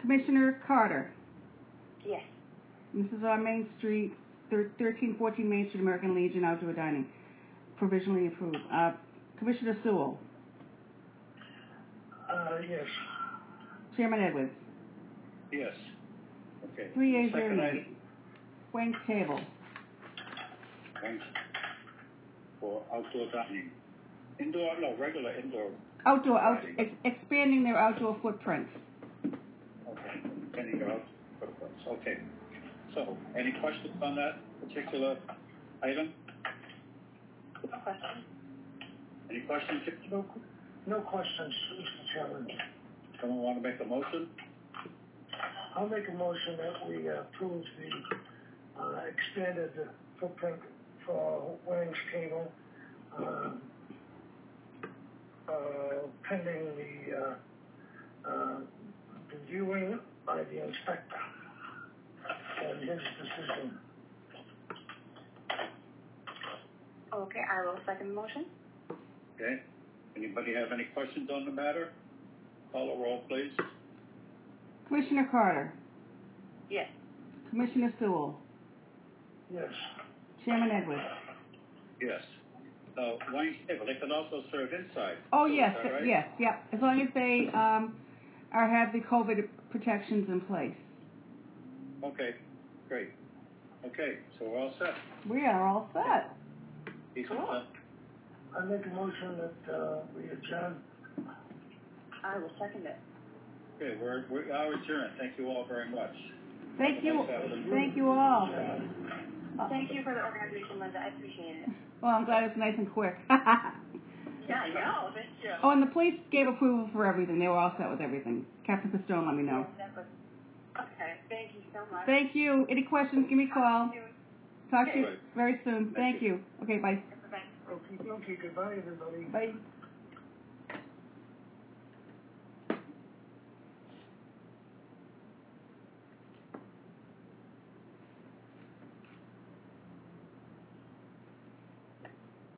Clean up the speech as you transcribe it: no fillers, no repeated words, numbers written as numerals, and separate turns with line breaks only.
Commissioner Carter.
Yes.
This is on Main Street, 1314 Main Street, American Legion Outdoor Dining. Provisionally approved. Commissioner Sewell.
Yes.
Chairman Edwards.
Yes. Okay.
3 yeas,
Second
0
item.
nays. Wayne's Table.
Thanks. For outdoor dining. Indoor, no, regular indoor.
Outdoor, expanding their outdoor footprint.
Okay. Expanding their outdoor footprints. Okay. So, any questions on that particular item?
No question.
Any questions?
No questions, Mr. Chairman.
Someone want to make a motion?
I'll make a motion that we approve the expanded footprint for Wayne's Table, pending the reviewing by the inspector and his decision.
Okay, I will second the motion.
Okay. Anybody have any questions on the matter? Call a roll, please.
Commissioner Carter.
Yes.
Commissioner Sewell.
Yes.
Chairman Edwards.
Yes. Wayne's Table, they can also serve inside.
Oh,
So
yes,
is that right?
yes, yep. As long as they have the COVID protections in place.
Okay, great. Okay, so we're all set.
We are all set.
Cool.
I make a motion that we adjourn.
I will second it.
Okay, we are adjourned. Thank you all very much.
Thank
Have a
you.
nice afternoon.
Thank you all.
Thank you for the organization, Linda. I appreciate it.
Well, I'm glad it's nice and quick.
Yeah, I know. Thank you.
Oh, and the police gave approval for everything. They were all set with everything. Captain Pistone let me know.
Okay, thank you so much.
Thank you. Any questions, give me a call. Talk to you
Okay.
very soon. Thank you. Okay, bye.
Bye-bye.
Okay, goodbye, everybody.
Bye.